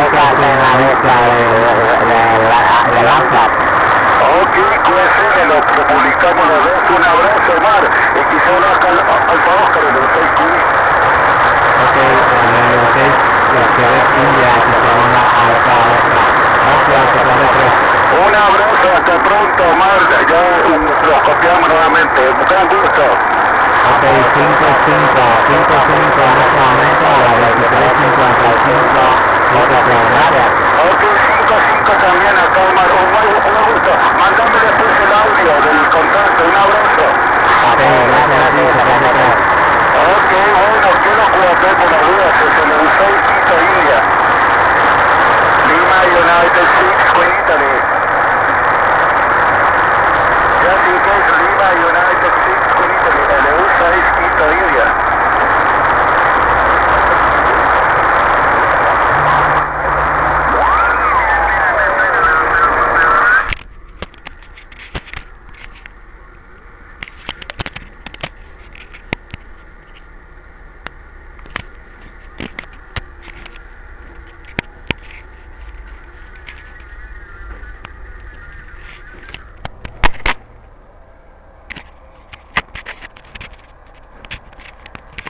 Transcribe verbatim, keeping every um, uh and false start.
ubicas en la lista de, de, de, de WhatsApp. Ok, cuídense, lo publicamos los dos. Un abrazo, Omar. Y quizá acá Alfa Oscar en el seis Q. Ok, en el seis, Quebec India, que se llama Alfa Oscar. Gracias, que te tres. Un abrazo, hasta pronto, Omar. Ya los copiamos nuevamente. Un gran gusto. Ok, cinco cinco, cinco cinco en este momento a las veintitrés cincuenta y cinco, siete gracias. Ok, cinco cinco también acá, Omar. Un, un gusto. Mandame después el audio del contacto. Un abrazo. Ok, gracias a ti, que te tres. Ok, bueno, quiero cuidarte por la duda, que se me